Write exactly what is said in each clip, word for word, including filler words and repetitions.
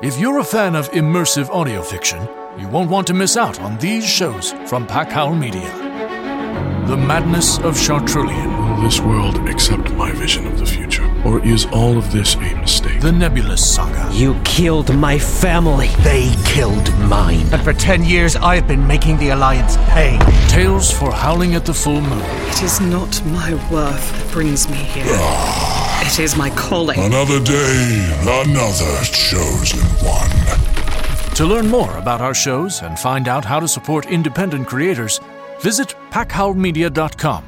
If you're a fan of immersive audio fiction, you won't want to miss out on these shows from Packhowl Media. The Madness of Chartrulian. Will this world accept my vision of the future? Or is all of this a mistake? The Nebulous Saga. You killed my family. They killed mine. And for ten years, I've been making the Alliance pay. Tales for Howling at the Full Moon. It is not my worth that brings me here. It is my calling. Another day, another chosen one. To learn more about our shows and find out how to support independent creators, visit packhowl media dot com.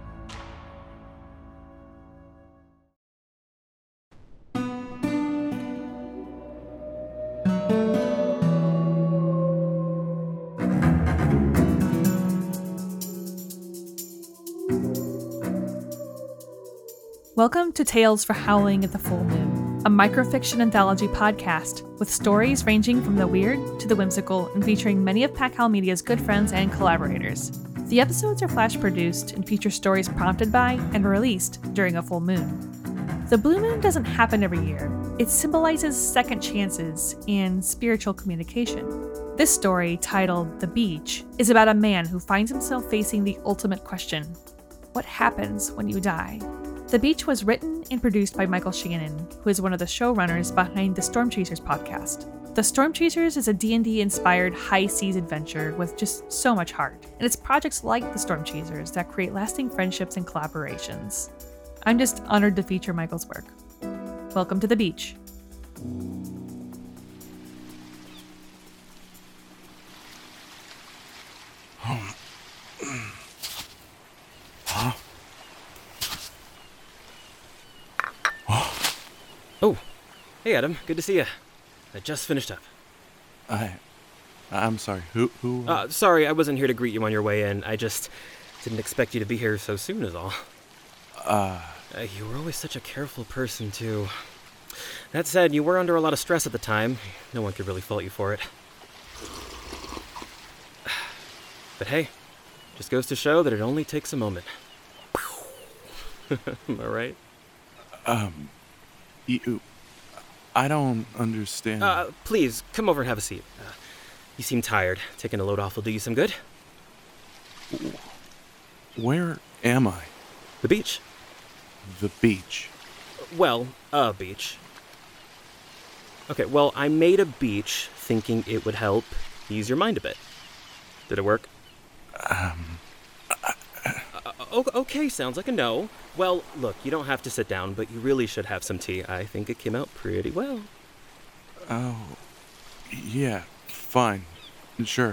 Welcome to Tales for Howling at the Full Moon, a microfiction anthology podcast with stories ranging from the weird to the whimsical and featuring many of Packhowl Media's good friends and collaborators. The episodes are flash-produced and feature stories prompted by and released during a full moon. The blue moon doesn't happen every year. It symbolizes second chances and spiritual communication. This story, titled The Beach, is about a man who finds himself facing the ultimate question: what happens when you die? The Beach was written and produced by Michael Shannon, who is one of the showrunners behind the Storm Chasers podcast. The Storm Chasers is a D and D-inspired high seas adventure with just so much heart, and it's projects like the Storm Chasers that create lasting friendships and collaborations. I'm just honored to feature Michael's work. Welcome to The Beach. Huh? Oh, hey Adam, good to see you. I just finished up. I, I'm sorry, who, who? Uh... Uh, sorry, I wasn't here to greet you on your way in. I just didn't expect you to be here so soon is all. Uh... uh... You were always such a careful person, too. That said, you were under a lot of stress at the time. No one could really fault you for it. But hey, just goes to show that it only takes a moment. Am I right? Um... You, I don't understand. Uh, please, come over and have a seat. Uh, you seem tired. Taking a load off will do you some good. Where am I? The beach. The beach. Well, a beach. Okay, well, I made a beach thinking it would help ease your mind a bit. Did it work? Um... Uh, okay, sounds like a no. Well, look, you don't have to sit down, but you really should have some tea. I think it came out pretty well. Oh, yeah, fine. Sure.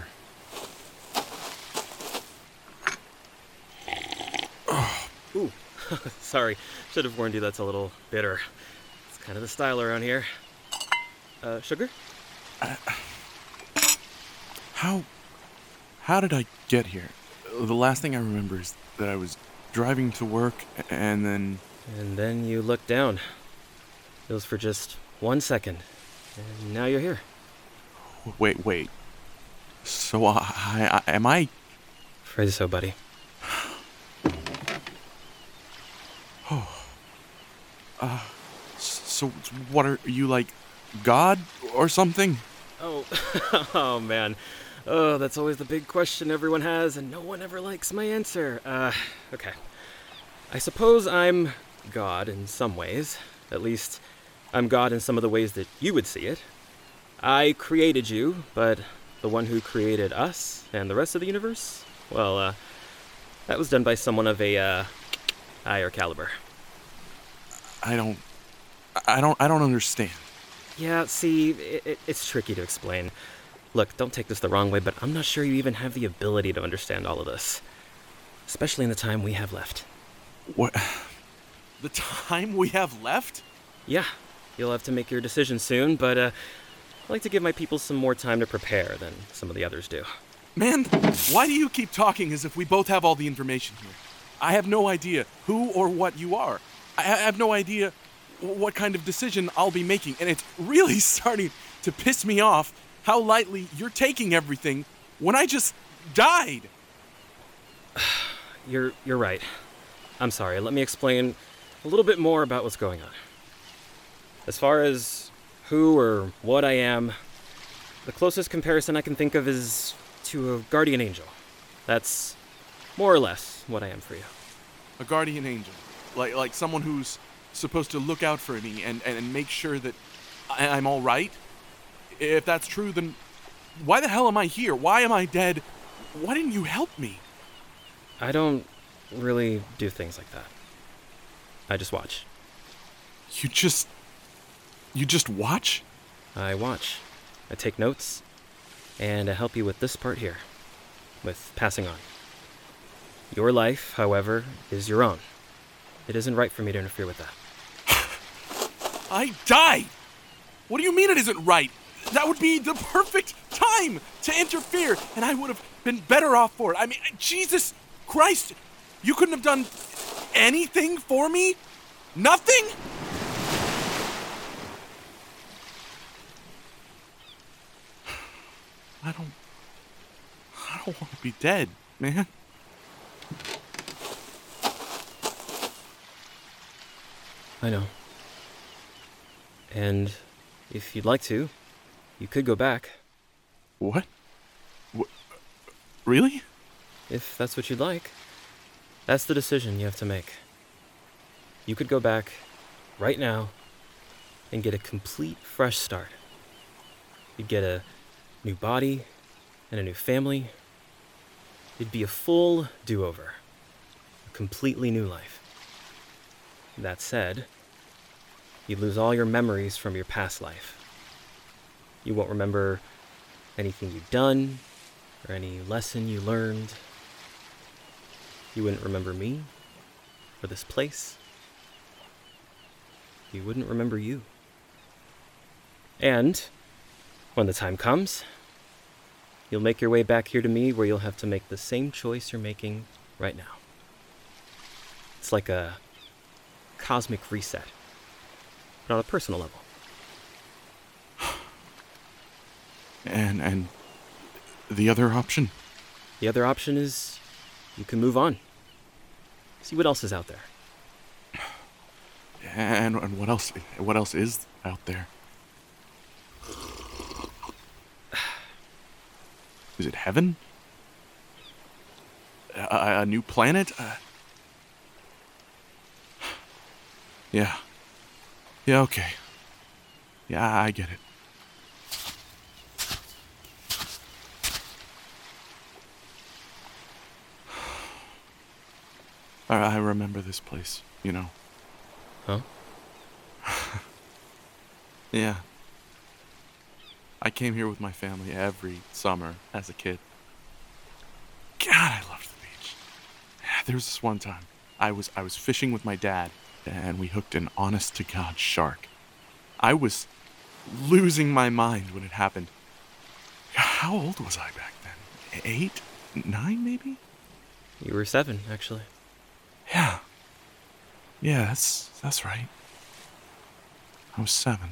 Ooh, sorry. Should have warned you that's a little bitter. It's kind of the style around here. Uh, sugar? Uh, how... How did I get here? The last thing I remember is that I was driving to work, and then... And then you looked down. It was for just one second. And now you're here. Wait, wait. So I... I am I... Afraid so, buddy. Oh. Uh... So what are you, like, God or something? Oh, oh man. Oh, that's always the big question everyone has, and no one ever likes my answer. Uh, okay. I suppose I'm God in some ways. At least, I'm God in some of the ways that you would see it. I created you, but the one who created us and the rest of the universe? Well, uh, that was done by someone of a, uh, higher caliber. I don't... I don't... I don't understand. Yeah, see, it, it, it's tricky to explain. Look, don't take this the wrong way, but I'm not sure you even have the ability to understand all of this. Especially in the time we have left. What? The time we have left? Yeah, you'll have to make your decision soon, but uh, I like to give my people some more time to prepare than some of the others do. Man, why do you keep talking as if we both have all the information here? I have no idea who or what you are. I have no idea what kind of decision I'll be making, and it's really starting to piss me off how lightly you're taking everything when I just died. You're you're right. I'm sorry. Let me explain a little bit more about what's going on. As far as who or what I am, the closest comparison I can think of is to a guardian angel. That's more or less what I am for you. A guardian angel. Like like someone who's supposed to look out for me and, and make sure that I, I'm all right? If that's true, then why the hell am I here? Why am I dead? Why didn't you help me? I don't really do things like that. I just watch. You just... You just watch? I watch. I take notes, and I help you with this part here, with passing on. Your life, however, is your own. It isn't right for me to interfere with that. I died! What do you mean it isn't right? That would be the perfect time to interfere, and I would have been better off for it. I mean, Jesus Christ! You couldn't have done anything for me? Nothing? I don't... I don't want to be dead, man. I know. And if you'd like to, you could go back. What? What? Really? If that's what you'd like. That's the decision you have to make. You could go back right now and get a complete fresh start. You'd get a new body and a new family. It'd be a full do-over. A completely new life. That said, you'd lose all your memories from your past life. You won't remember anything you've done or any lesson you learned. You wouldn't remember me or this place. You wouldn't remember you. And when the time comes, you'll make your way back here to me where you'll have to make the same choice you're making right now. It's like a cosmic reset, but on a personal level. And, and the other option? The other option is you can move on. See what else is out there. And, and what else? What else is out there? Is it heaven? A, a new planet? Uh, yeah. Yeah, okay. Yeah, I get it. I, I remember this place, you know. Huh? Yeah. I came here with my family every summer as a kid. God, I loved the beach. There was this one time I was I was fishing with my dad, and we hooked an honest-to-God shark. I was losing my mind when it happened. How old was I back then? Eight? Nine, maybe? You were seven, actually. Yeah. Yeah, that's that's right. I was seven.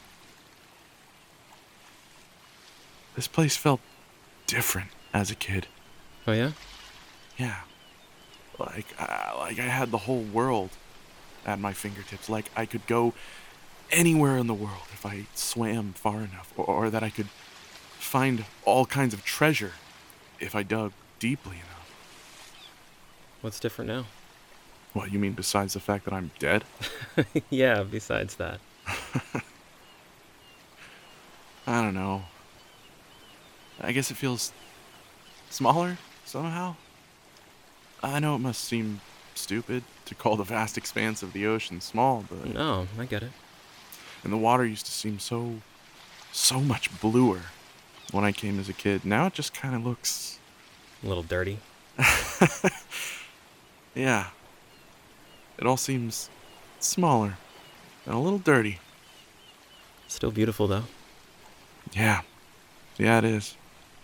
This place felt different as a kid. Oh, yeah? Yeah. Like, uh, like I had the whole world at my fingertips. Like I could go anywhere in the world if I swam far enough, or, or that I could find all kinds of treasure if I dug deeply enough. What's different now? What, you mean besides the fact that I'm dead? Yeah, besides that. I don't know. I guess it feels smaller somehow. I know it must seem stupid to call the vast expanse of the ocean small, but... No, I get it. And the water used to seem so, so much bluer when I came as a kid. Now it just kind of looks... A little dirty. Yeah. It all seems smaller and a little dirty. Still beautiful, though. Yeah. Yeah, it is.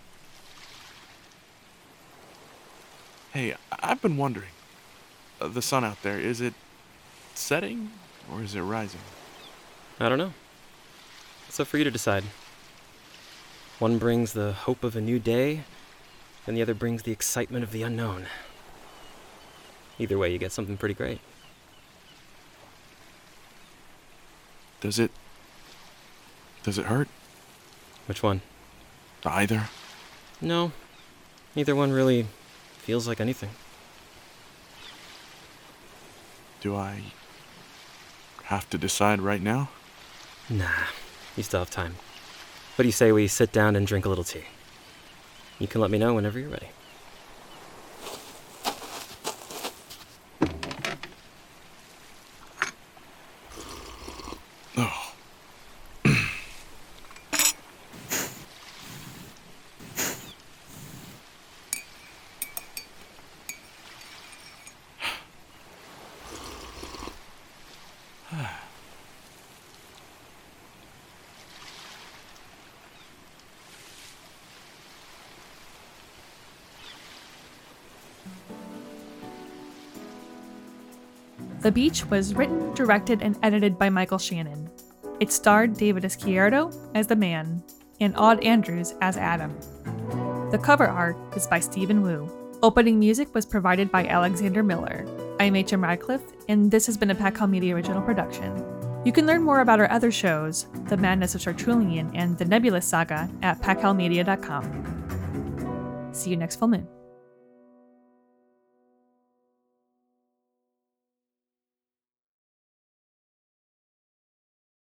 Hey, I- I've been wondering. Uh, the sun out there, is it setting or is it rising? I don't know. It's up for you to decide. One brings the hope of a new day, and the other brings the excitement of the unknown. Either way, you get something pretty great. Does it Does it hurt? Which one? Either? No. Neither one really feels like anything. Do I have to decide right now? Nah, you still have time. What do you say we sit down and drink a little tea? You can let me know whenever you're ready. Oh. The Beach was written, directed, and edited by Michael Shannon. It starred David Izquierdo as the man and Aude Andrews as Adam. The cover art is by Stephen Wu. Opening music was provided by Alexander Miller. I'm H M Radcliffe, and this has been a Pacal Media original production. You can learn more about our other shows, The Madness of Chartrulian and The Nebulous Saga, at pacal media dot com. See you next full moon.